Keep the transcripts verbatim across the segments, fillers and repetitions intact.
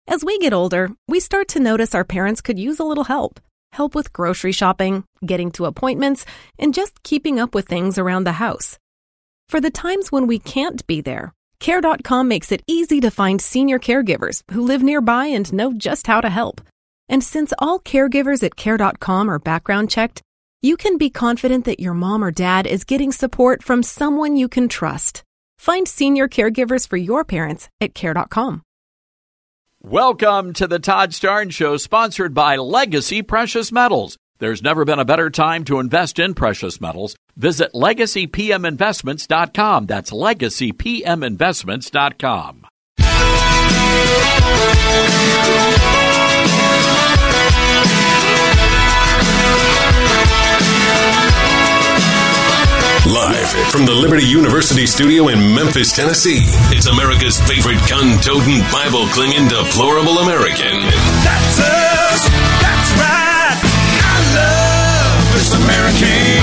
As we get older, we start to notice our parents could use a little help. Help with grocery shopping, getting to appointments, and just keeping up with things around the house. For the times when we can't be there, Care dot com makes it easy to find senior caregivers who live nearby and know just how to help. And since all caregivers at Care dot com are background checked, you can be confident that your mom or dad is getting support from someone you can trust. Find senior caregivers for your parents at Care dot com. Welcome to the Todd Starnes Show, sponsored by Legacy Precious Metals. There's never been a better time to invest in precious metals. Visit legacy p m investments dot com. That's legacy p m investments dot com. Live from the Liberty University studio in Memphis, Tennessee, it's America's favorite gun-toting, Bible-clinging, deplorable American. That's us. That's right. I love this American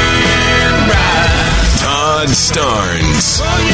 ride. Todd Starnes. Oh,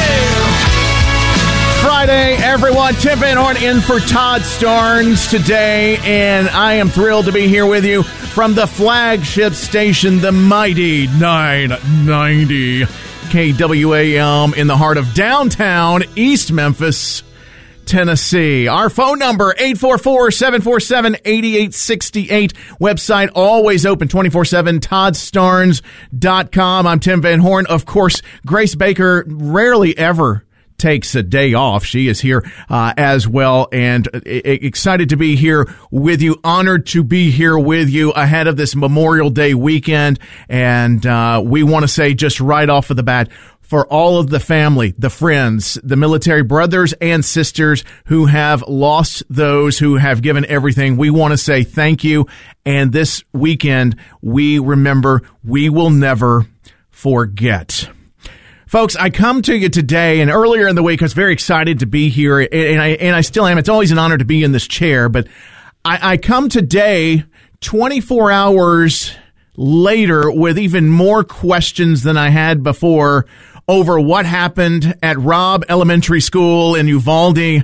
yeah. Friday, everyone. Tim Van Horn in for Todd Starnes today, and I am thrilled to be here with you from the flagship station, the mighty nine ninety K W A M in the heart of downtown East Memphis, Tennessee. Our phone number, eight four four, seven four seven, eight eight six eight. Website always open twenty-four seven, todd starnes dot com. I'm Tim Van Horn. Of course, Grace Baker rarely ever takes a day off. She is here uh, as well, and uh, excited to be here with you. Honored to be here with you ahead of this Memorial Day weekend. And uh, we want to say just right off of the bat, for all of the family, the friends, the military brothers and sisters who have lost those who have given everything, we want to say thank you. And this weekend, we remember, we will never forget. Folks, I come to you today, and earlier in the week, I was very excited to be here, and I and I still am. It's always an honor to be in this chair, but I, I come today twenty-four hours later with even more questions than I had before over what happened at Robb Elementary School in Uvalde,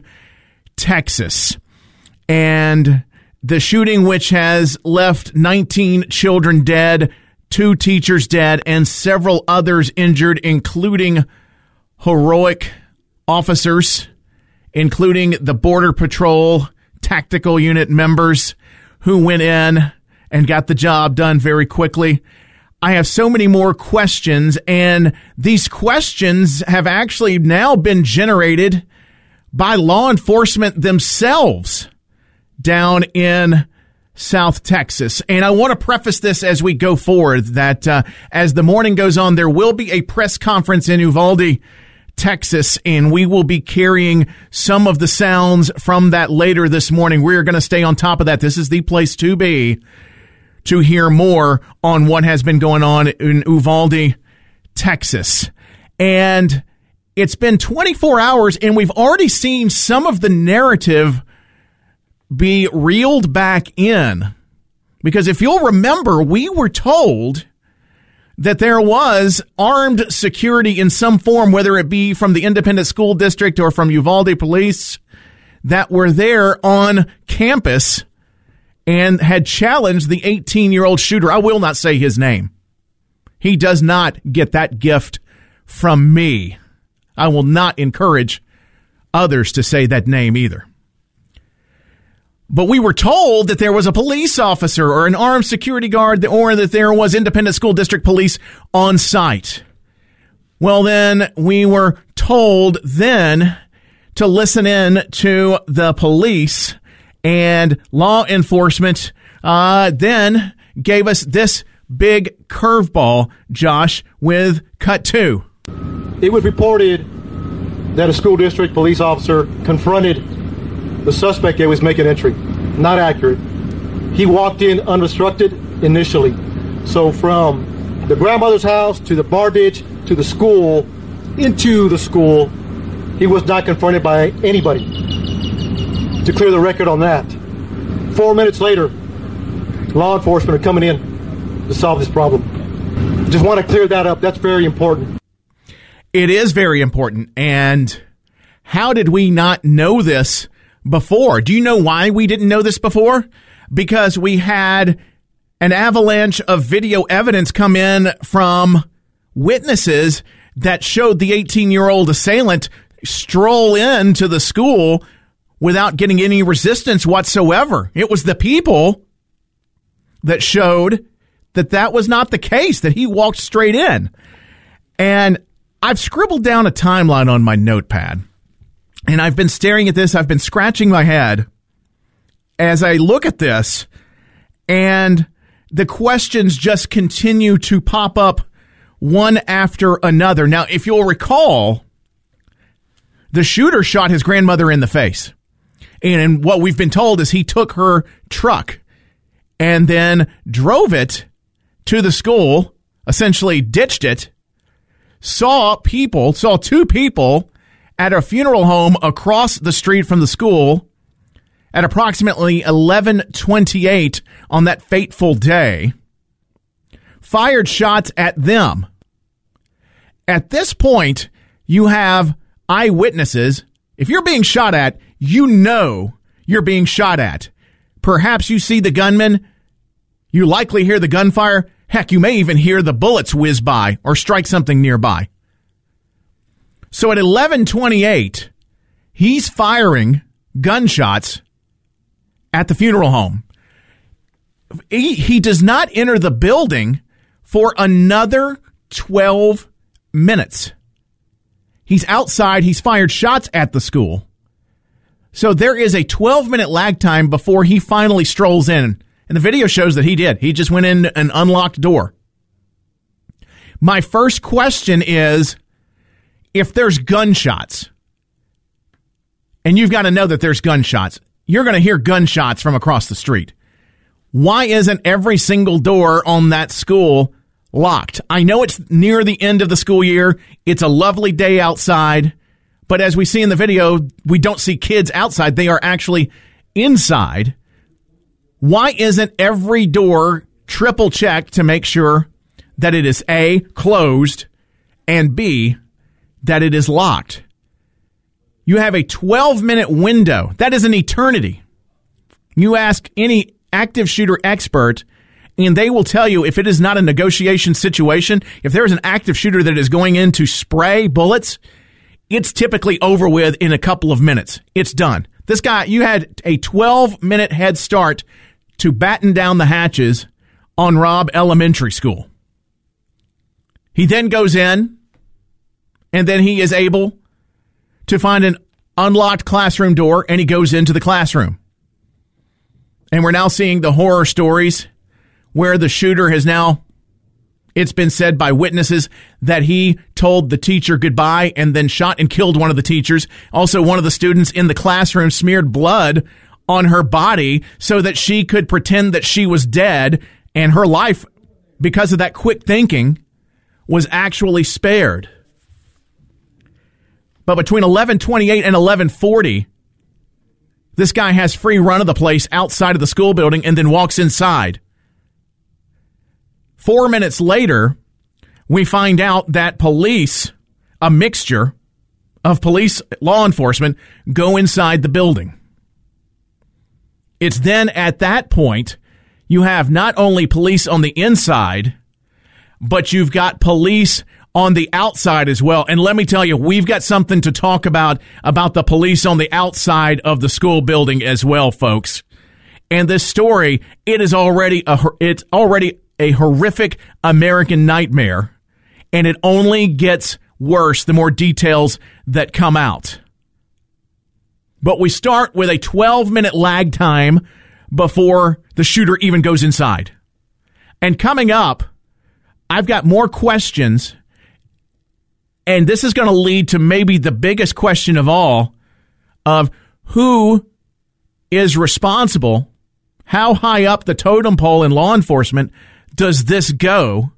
Texas, and the shooting which has left nineteen children dead, two teachers dead, and several others injured, including heroic officers, including the Border Patrol tactical unit members who went in and got the job done very quickly. I have so many more questions, and these questions have actually now been generated by law enforcement themselves down in South Texas. And I want to preface this as we go forward that uh, as the morning goes on, there will be a press conference in Uvalde, Texas, and we will be carrying some of the sounds from that later this morning. We're going to stay on top of that. This is the place to be to hear more on what has been going on in Uvalde, Texas. And it's been twenty-four hours, and we've already seen some of the narrative be reeled back in. Because if you'll remember, we were told that there was armed security in some form, whether it be from the Independent School District or from Uvalde Police, that were there on campus and had challenged the eighteen-year-old shooter. I will not say his name. He does not get that gift from me. I will not encourage others to say that name either. But we were told that there was a police officer or an armed security guard, or that there was Independent School District Police on site. Well, then we were told then to listen in to the police, and law enforcement uh, then gave us this big curveball, Josh, with cut two. It was reported that a school district police officer confronted the suspect that was making entry. Not accurate. He walked in unobstructed initially. So from the grandmother's house to the bar ditch to the school, into the school, he was not confronted by anybody. To clear the record on that. Four minutes later, law enforcement are coming in to solve this problem. Just want to clear that up. That's very important. It is very important. And how did we not know this before. Do you know why we didn't know this before? Because we had an avalanche of video evidence come in from witnesses that showed the eighteen-year-old assailant stroll into the school without getting any resistance whatsoever. It was the people that showed that that was not the case, that he walked straight in. And I've scribbled down a timeline on my notepad, and I've been staring at this. I've been scratching my head as I look at this, and the questions just continue to pop up one after another. Now, if you'll recall, the shooter shot his grandmother in the face. And what we've been told is he took her truck and then drove it to the school, essentially ditched it, saw people, saw two people at a funeral home across the street from the school at approximately eleven twenty-eight on that fateful day, fired shots at them. At this point, you have eyewitnesses. If you're being shot at, you know you're being shot at. Perhaps you see the gunman. You likely hear the gunfire. Heck, you may even hear the bullets whiz by or strike something nearby. So at eleven twenty-eight, he's firing gunshots at the funeral home. He, he does not enter the building for another twelve minutes. He's outside. He's fired shots at the school. So there is a twelve-minute lag time before he finally strolls in. And the video shows that he did. He just went in an unlocked door. My first question is, if there's gunshots, and you've got to know that there's gunshots, you're going to hear gunshots from across the street. Why isn't every single door on that school locked? I know it's near the end of the school year. It's a lovely day outside. But as we see in the video, we don't see kids outside. They are actually inside. Why isn't every door triple checked to make sure that it is A, closed, and B, that it is locked? You have a twelve-minute window. That is an eternity. You ask any active shooter expert, and they will tell you if it is not a negotiation situation, if there is an active shooter that is going in to spray bullets, it's typically over with in a couple of minutes. It's done. This guy, you had a twelve-minute head start to batten down the hatches on Robb Elementary School. He then goes in, and then he is able to find an unlocked classroom door, and he goes into the classroom. And we're now seeing the horror stories where the shooter has now, it's been said by witnesses that he told the teacher goodbye and then shot and killed one of the teachers. Also, one of the students in the classroom smeared blood on her body so that she could pretend that she was dead, and her life, because of that quick thinking, was actually spared. But between eleven twenty-eight and eleven forty, this guy has free run of the place outside of the school building and then walks inside. Four minutes later, we find out that police, a mixture of police, law enforcement, go inside the building. It's then at that point, you have not only police on the inside, but you've got police on the outside as well. And let me tell you, we've got something to talk about, about the police on the outside of the school building as well, folks. And this story, it is already a, it's already a horrific American nightmare, and it only gets worse the more details that come out. But we start with a twelve-minute lag time before the shooter even goes inside. And coming up, I've got more questions, and this is going to lead to maybe the biggest question of all, of who is responsible, how high up the totem pole in law enforcement does this go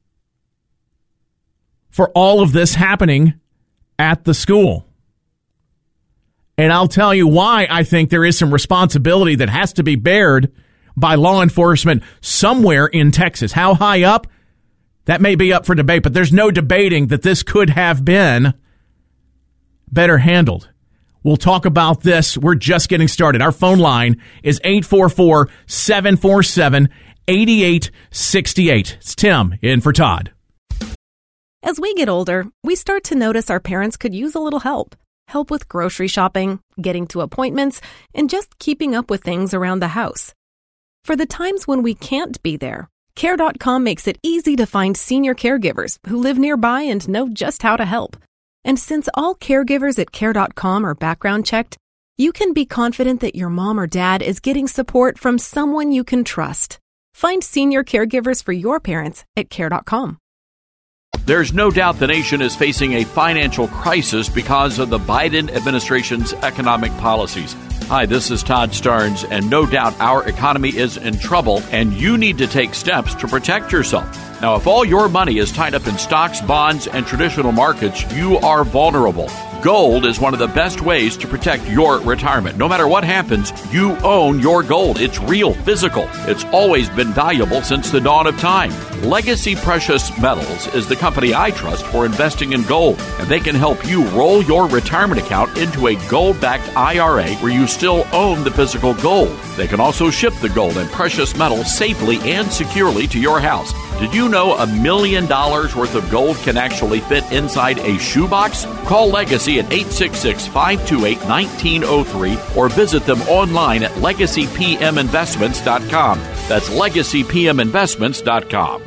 for all of this happening at the school? And I'll tell you why I think there is some responsibility that has to be bared by law enforcement somewhere in Texas. How high up? That may be up for debate, but there's no debating that this could have been better handled. We'll talk about this. We're just getting started. Our phone line is eight four four, seven four seven, eight eight six eight. It's Tim in for Todd. As we get older, we start to notice our parents could use a little help. Help with grocery shopping, getting to appointments, and just keeping up with things around the house. For the times when we can't be there, care dot com makes it easy to find senior caregivers who live nearby and know just how to help. And since all caregivers at care dot com are background checked, you can be confident that your mom or dad is getting support from someone you can trust. Find senior caregivers for your parents at care dot com. There's no doubt the nation is facing a financial crisis because of the Biden administration's economic policies. Hi, this is Todd Starnes, and no doubt our economy is in trouble, and you need to take steps to protect yourself. Now, if all your money is tied up in stocks, bonds, and traditional markets, you are vulnerable. Gold is one of the best ways to protect your retirement. No matter what happens, you own your gold. It's real, physical. It's always been valuable since the dawn of time. Legacy Precious Metals is the company I trust for investing in gold, and they can help you roll your retirement account into a gold-backed I R A where you still own the physical gold. They can also ship the gold and precious metals safely and securely to your house. Did you know a million dollars worth of gold can actually fit inside a shoebox? Call Legacy at eight six six, five two eight, one nine zero three or visit them online at legacy p m investments dot com. That's legacy p m investments dot com.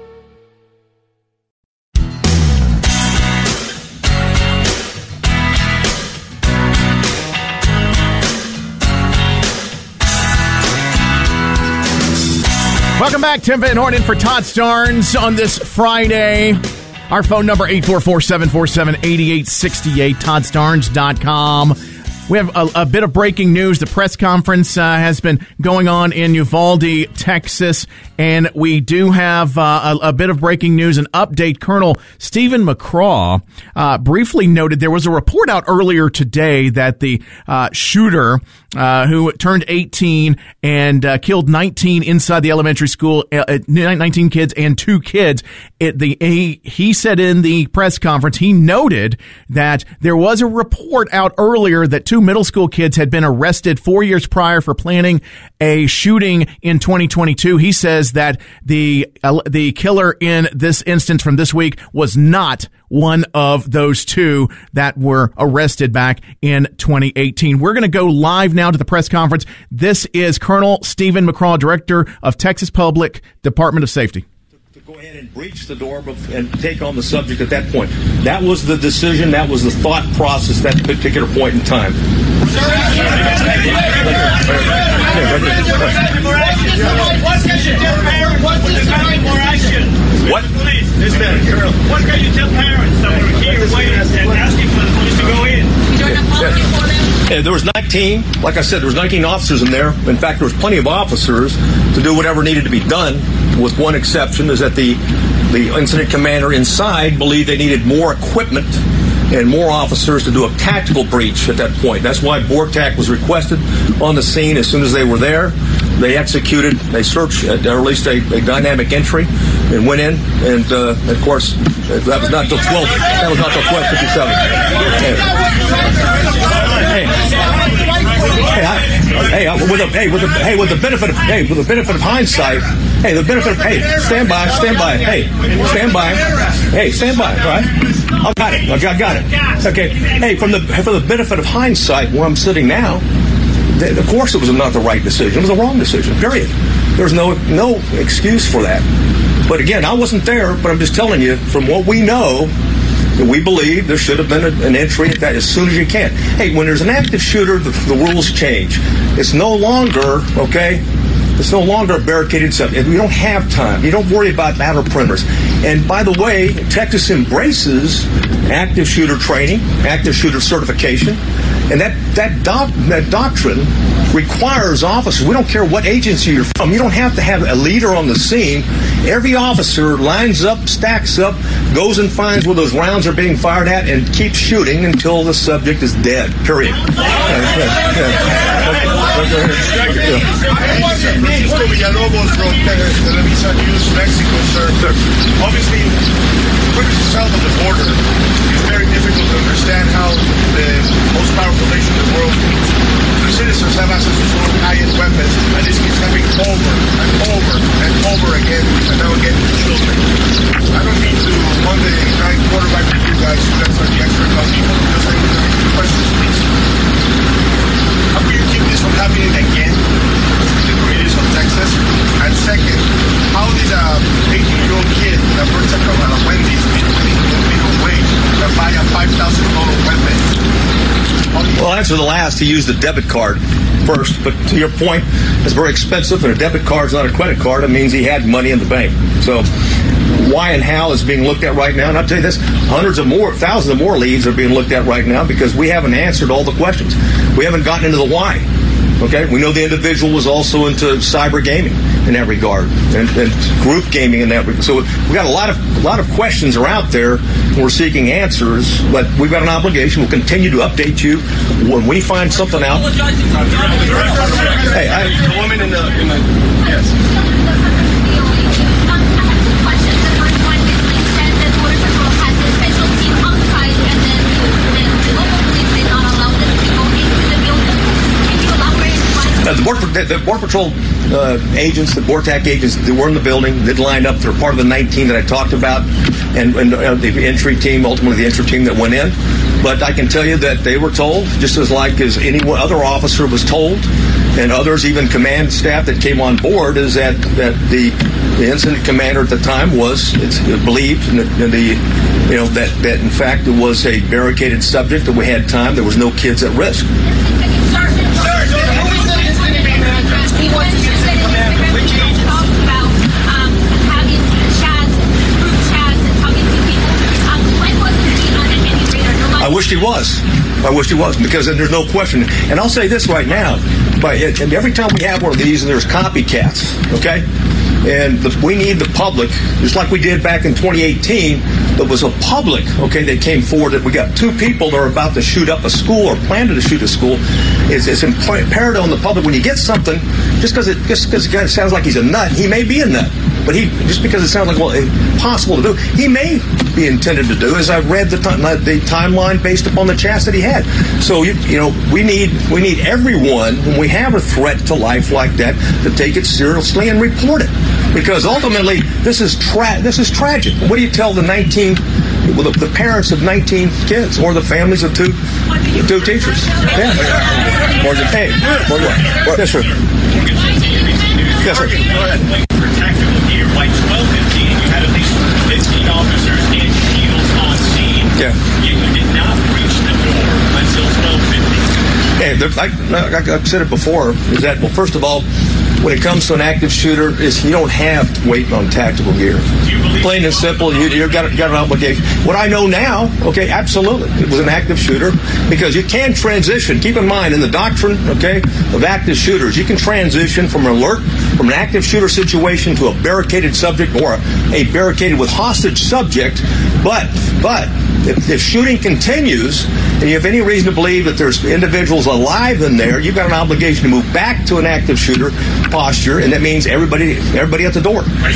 Welcome back. Tim Van Horn in for Todd Starnes on this Friday. Our phone number, eight four four, seven four seven, eight eight six eight, todd starnes dot com. We have a, a bit of breaking news. The press conference uh, has been going on in Uvalde, Texas, and we do have uh, a, a bit of breaking news, an update. Colonel Stephen McCraw uh, briefly noted there was a report out earlier today that the uh, shooter uh, who turned eighteen and uh, killed nineteen inside the elementary school, uh, nineteen kids and two kids, it, the, he, he said in the press conference, he noted that there was a report out earlier that two middle school kids had been arrested four years prior for planning a shooting in twenty twenty-two. He says that the uh, the killer in this instance from this week was not one of those two that were arrested back in twenty eighteen. We're going to go live now to the press conference. This is Colonel Stephen McCraw, Director of Texas Public Department of Safety. Go ahead and breach the door and take on the subject at that point. That was the decision, that was the thought process at that particular point in time. What? What can you tell parents that were here waiting and asking for the police to go in? You don't apologize for them? Yeah, there was nineteen, like I said, there was nineteen officers in there. In fact, there was plenty of officers to do whatever needed to be done, with one exception, is that the, the incident commander inside believed they needed more equipment and more officers to do a tactical breach at that point. That's why BORTAC was requested on the scene as soon as they were there. They executed, they searched, uh, or at least a, a dynamic entry, and went in, and uh, of course, that was not till twelve, that was not till twelve fifty-seven. Hey, hey, I, hey, I, with the, hey, with the, hey, with the benefit of, hey, with the benefit of hindsight, hey, the benefit of, hey, stand by, stand by, hey, stand by, hey, stand by, all right? I got it, I got, got it. Okay, hey, from the, for the benefit of hindsight, where I'm sitting now, th- of course it was not the right decision, it was the wrong decision, period. There's no, no excuse for that. But again, I wasn't there, but I'm just telling you, from what we know, we believe there should have been a, an entry at that as soon as you can. Hey, when there's an active shooter, the, the rules change. It's no longer, okay, it's no longer a barricaded subject. We don't have time. You don't worry about battle perimeters. And by the way, Texas embraces active shooter training, active shooter certification, and that that, doc, that doctrine requires officers. We don't care what agency you're from. You don't have to have a leader on the scene. Every officer lines up, stacks up, goes and finds where those rounds are being fired at, and keeps shooting until the subject is dead. Period. Francisco Villalobos from Televisa News Mexico, sir. Obviously, quickly south of the border, it's very difficult to understand how the most powerful nation in the world, the citizens have access to so high-end weapons, and this keeps happening over and over and over again, and now again with children. I don't mean to one day try and quarterback with you guys, you guys are the experts on people, just like the questions, please. How can you keep this from happening again in the communities of Texas? And second, how did a eighteen-year-old kid that works at a Wendy's making the minimum wage to buy a five thousand dollars weapon? Well, I'll answer the last. He used a debit card first, but to your point, it's very expensive, and a debit card is not a credit card. It means he had money in the bank. So why and how is being looked at right now. And I'll tell you this, hundreds of more, thousands of more leads are being looked at right now because we haven't answered all the questions. We haven't gotten into the why. Okay, we know the individual was also into cyber gaming in that regard, and, and group gaming in that regard. So we got a lot of a lot of questions are out there, and we're seeking answers. But we've got an obligation. We'll continue to update you when we find something out. Hey, I, the woman in the, in the yes. Uh, the, Border, the, the Border Patrol uh, agents, the BORTAC agents, they were in the building, they'd lined up. They're part of the nineteen that I talked about, and, and uh, the entry team, ultimately the entry team that went in. But I can tell you that they were told, just as like as any other officer was told, and others, even command staff that came on board, is that, that the, the incident commander at the time was, it's believed, and the, and the you know, that, that in fact it was a barricaded subject, that we had time, there was no kids at risk. He was interested in Instagram talked about um, having chats, group chats, and talking to people. Um, when wasn't he on any radar? I wished he was. I wished he was, because then there's no question. And I'll say this right now, but and every time we have one of these, and there's copycats, okay? And the, we need the public, just like we did back in twenty eighteen, there was a public, okay, that came forward that we got two people that are about to shoot up a school or planned to shoot a school. It's, it's imperative on the public when you get something, just because it just because it sounds like he's a nut, he may be a nut. But he, just because it sounds like, well, impossible to do, he may be intended to do, as I read the, the timeline based upon the chats that he had. So, you, you know, we need we need everyone, when we have a threat to life like that, to take it seriously and report it. Because ultimately, this is tra- this is tragic. What do you tell the nineteen, well, the, the parents of nineteen kids, or the families of two two teachers? Yeah. Morgan, hey, Morgan, yes, sir. Yes, sir. For tactical gear, by twelve fifteen, you had at least fifteen officers and shields on scene. Yeah. Yet you did not reach the door until twelve fifty. Hey, like, like I've said it before, is that, well, first of all, when it comes to an active shooter, is you don't have to wait on tactical gear. Plain and simple, you, you've got, got an obligation. What I know now, okay, absolutely, it was an active shooter, because you can transition. Keep in mind, in the doctrine, okay, of active shooters, you can transition from an alert, from an active shooter situation to a barricaded subject, or a, a barricaded with hostage subject. But, but, if, if shooting continues, and you have any reason to believe that there's individuals alive in there, you've got an obligation to move back to an active shooter posture, and that means everybody everybody at the door. Are you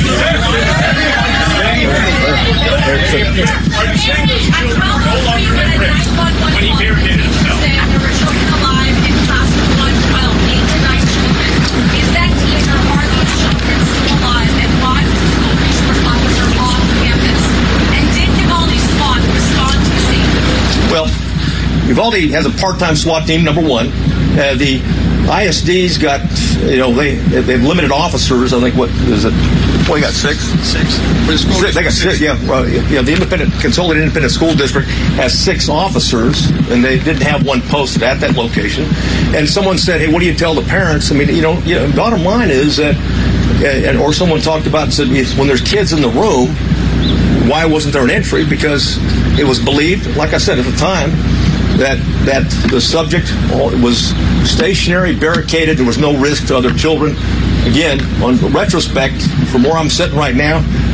saying those children are no longer at risk when he barricaded himself? There were children alive in class one twelve, eight to nine children. Is that teacher, are those children still alive, and why was the school resource officer on campus? And did Uvalde SWAT respond to the scene? Well, Uvalde has a part-time SWAT team, number one. Uh, the I S D's got, you know, they they've limited officers. I think what is it? Well, they got six. Six. For the school six they got six. Yeah, uh, yeah. The independent, consolidated independent school district has six officers, and they didn't have one posted at that location. And someone said, "Hey, what do you tell the parents?" I mean, you know, you know bottom line is that, uh, or someone talked about and said, when there's kids in the room, why wasn't there an entry? Because it was believed, like I said at the time, that that the subject was stationary, barricaded. There was no risk to other children. Again, on retrospect, from where I'm sitting right now,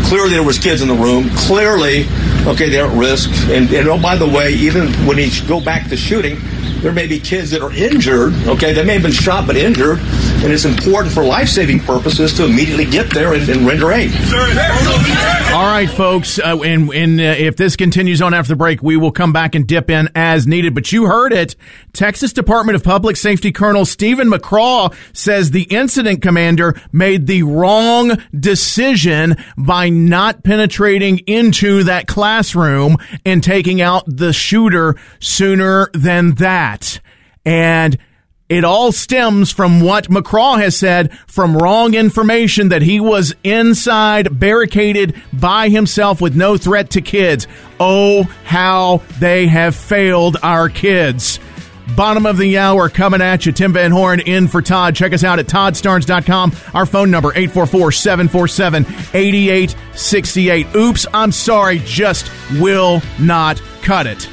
Clearly there was kids in the room. Clearly, okay, they're at risk. And, and oh, by the way, even when you go back to shooting, there may be kids that are injured, okay? They may have been shot but injured, and it's important for life-saving purposes to immediately get there and, and render aid. All right, folks, uh, and, and uh, if this continues on after the break, we will come back and dip in as needed. But you heard it. Texas Department of Public Safety Colonel Stephen McCraw says the incident commander made the wrong decision by not penetrating into that classroom and taking out the shooter sooner than that. And it all stems from what McCraw has said, from wrong information that he was inside, barricaded by himself with no threat to kids. Oh, how they have failed our kids. Bottom of the hour coming at you. Tim Van Horn in for Todd. Check us out at todd starnes dot com. Our phone number, eight four four, seven four seven, eight eight six eight. Oops, I'm sorry, just will not cut it.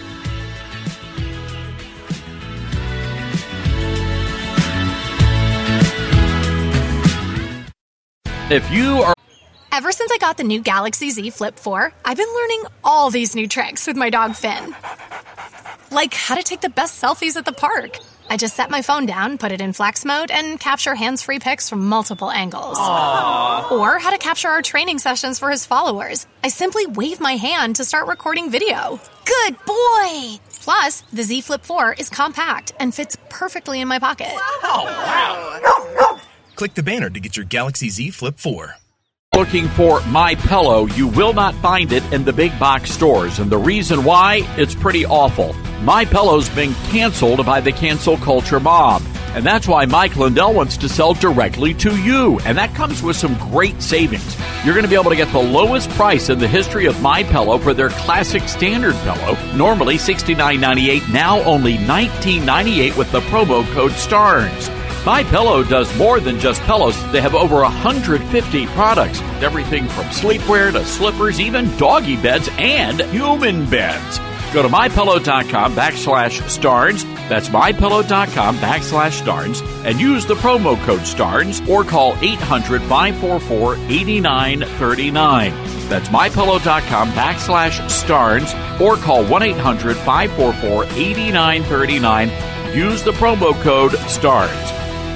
If you are... Ever since I got the new Galaxy Z Flip four, I've been learning all these new tricks with my dog Finn. Like how to take the best selfies at the park. I just set my phone down, put it in flex mode, and capture hands-free pics from multiple angles. Aww. Or how to capture our training sessions for his followers. I simply wave my hand to start recording video. Good boy! Plus, the Z Flip four is compact and fits perfectly in my pocket. Oh, wow. Click the banner to get your Galaxy Z Flip four. Looking for My Pillow, you will not find it in the big box stores, and the reason why, it's pretty awful. My Pillow's been canceled by the cancel culture mob, and that's why Mike Lindell wants to sell directly to you, and that comes with some great savings. You're going to be able to get the lowest price in the history of My Pillow for their classic standard pillow, normally sixty-nine ninety-eight, now only nineteen ninety-eight with the promo code STARNS. My Pillow does more than just pillows. They have over one hundred fifty products. Everything from sleepwear to slippers, even doggy beds and human beds. Go to mypillow.com backslash starns. That's mypillow.com backslash starns. And use the promo code STARNS or call eight hundred, five four four, eight nine three nine. That's mypillow.com backslash starns or call one eight hundred, five four four, eight nine three nine. Use the promo code STARNS.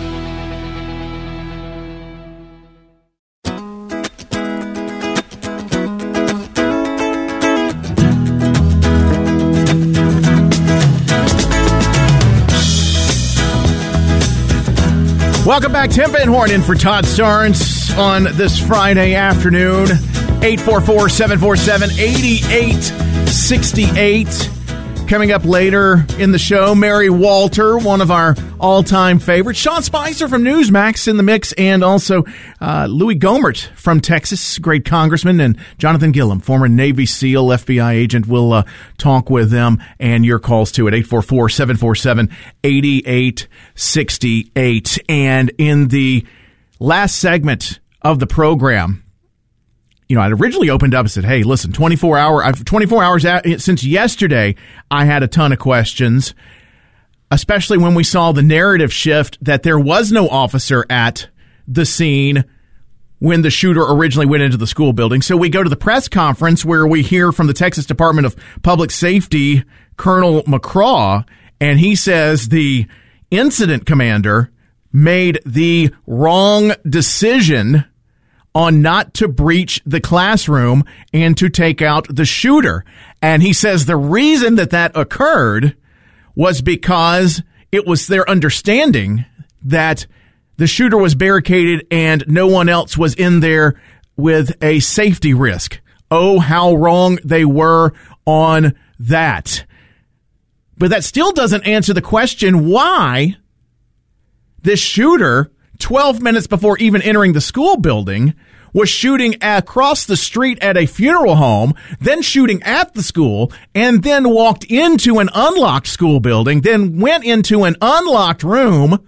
Welcome back. Tim Van Horn in for Todd Starnes on this Friday afternoon. eight four four, seven four seven, eight eight six eight. Coming up later in the show, Mary Walter, one of our all-time favorites. Sean Spicer from Newsmax in the mix, and also uh, Louis Gohmert from Texas, great congressman, and Jonathan Gillum, former Navy SEAL, F B I agent. We'll uh, talk with them and your calls too at eight four four, seven four seven, eight eight six eight. And in the last segment of the program, you know, I'd originally opened up and said, hey, listen, twenty-four hour, twenty-four hours out, since yesterday, I had a ton of questions, especially when we saw the narrative shift that there was no officer at the scene when the shooter originally went into the school building. So we go to the press conference where we hear from the Texas Department of Public Safety, Colonel McCraw, and he says the incident commander made the wrong decision on not to breach the classroom and to take out the shooter. And he says the reason that that occurred was because it was their understanding that the shooter was barricaded and no one else was in there with a safety risk. Oh, how wrong they were on that. But that still doesn't answer the question why this shooter, twelve minutes before even entering the school building, was shooting across the street at a funeral home, then shooting at the school, and then walked into an unlocked school building, then went into an unlocked room,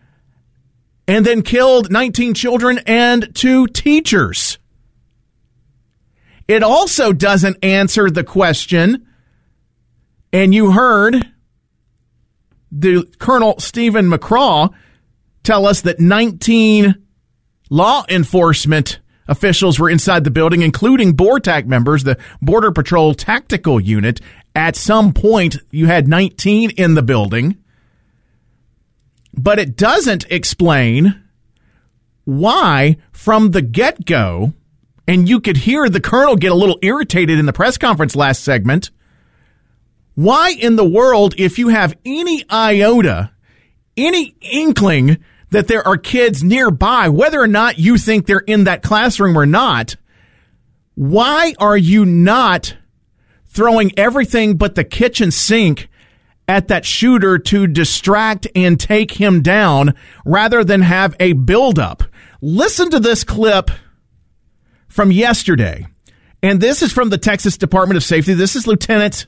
and then killed nineteen children and two teachers. It also doesn't answer the question, and you heard the Colonel Stephen McCraw tell us that nineteen law enforcement officials were inside the building, including BORTAC members, the Border Patrol Tactical Unit. At some point, you had nineteen in the building. But it doesn't explain why, from the get-go, and you could hear the colonel get a little irritated in the press conference last segment, why in the world, if you have any iota, any inkling that there are kids nearby, whether or not you think they're in that classroom or not, why are you not throwing everything but the kitchen sink at that shooter to distract and take him down rather than have a buildup? Listen to this clip from yesterday. And this is from the Texas Department of Safety. This is Lieutenant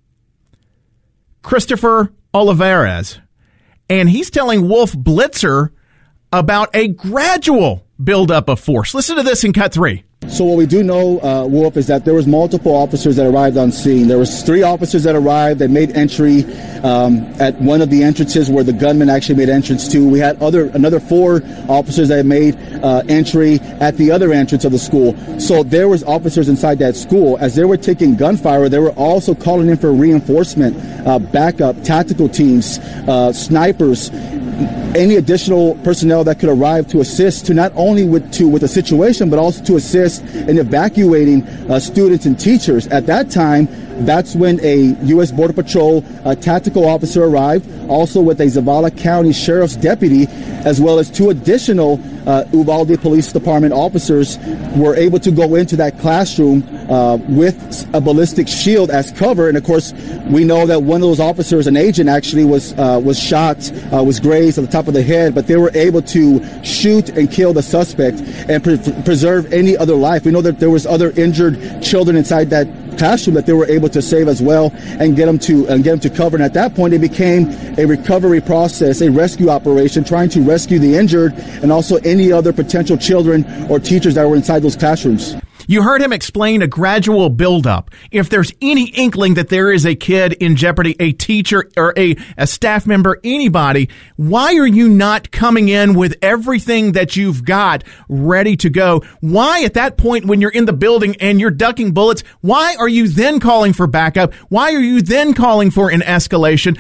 Christopher Olivares. And he's telling Wolf Blitzer about a gradual buildup of force. Listen to this in cut three. So what we do know, uh, Wolf, is that there was multiple officers that arrived on scene. There was three officers that arrived that made entry um, at one of the entrances where the gunman actually made entrance to. We had other another four officers that made uh, entry at the other entrance of the school. So there was officers inside that school. As they were taking gunfire, they were also calling in for reinforcement, uh, backup, tactical teams, uh, snipers, any additional personnel that could arrive to assist to not only with to with the situation, but also to assist in evacuating uh, students and teachers. At that time, that's when a U S Border Patrol uh, tactical officer arrived, also with a Zavala County Sheriff's deputy, as well as two additional uh, Uvalde Police Department officers were able to go into that classroom uh, with a ballistic shield as cover. And of course, we know that one of those officers, an agent, actually was uh, was shot, uh, was grazed at the top of the head, but they were able to shoot and kill the suspect and pre- preserve any other life. We know that there was other injured children inside that classroom that they were able to save as well and get them to and get them to cover. And at that point, it became a recovery process, a rescue operation, trying to rescue the injured and also any other potential children or teachers that were inside those classrooms. You heard him explain a gradual buildup. If there's any inkling that there is a kid in jeopardy, a teacher or a, a staff member, anybody, why are you not coming in with everything that you've got ready to go? Why at that point when you're in the building and you're ducking bullets, why are you then calling for backup? Why are you then calling for an escalation?